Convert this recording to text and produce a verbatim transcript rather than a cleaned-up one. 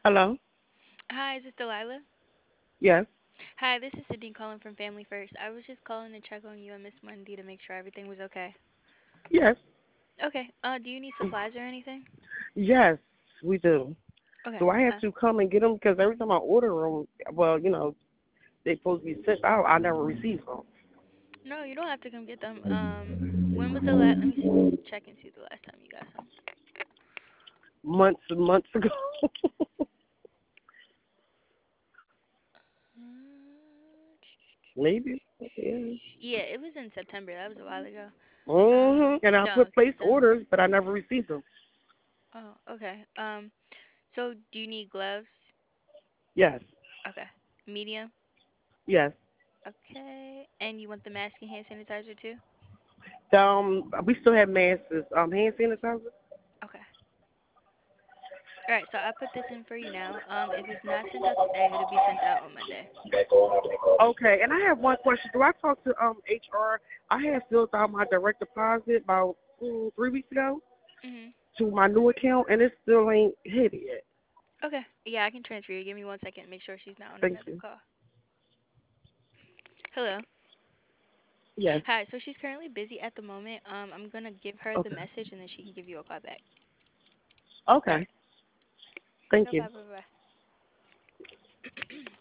Hello? Hi, is this Delilah? Yes. Hi, this is Sydney calling from Family First. I was just calling to check on you and Miss Mundy to make sure everything was okay. Yes. Okay. Uh, do you need supplies or anything? Yes, we do. Okay. Do I have Uh, to come and get them? Because every time I order them, well, you know, they're supposed to be sent out. I never receive them. no, you don't have to come get them. Um, when was the last? Let me see. Check and see the last time you got some. Months and months ago. Uh, Maybe. Yeah. yeah, it was in September. That was a while ago. Um, hmm And I no, put place September. orders, but I never received them. Oh, okay. Um, so do you need gloves? Yes. Okay. Medium. Yes. Okay. And you want the mask and hand sanitizer too? Um, we still have masks. Um, hand sanitizer. Okay. All right, so I put this in for you now. Um, if it's not sent out today, it'll be sent out on Monday. Okay, and I have one question. Do I talk to um H R? I had filled out my direct deposit about mm, three weeks ago Mhm. to my new account, and it still ain't hit it yet. Okay. Yeah, I can transfer you. Give me one second. Make sure she's not on Thank another you. call. Hello. Yes. Hi. So she's currently busy at the moment. Um, I'm gonna give her the Okay. message and then she can give you a call back. Okay. Thank No you. problem. Bye.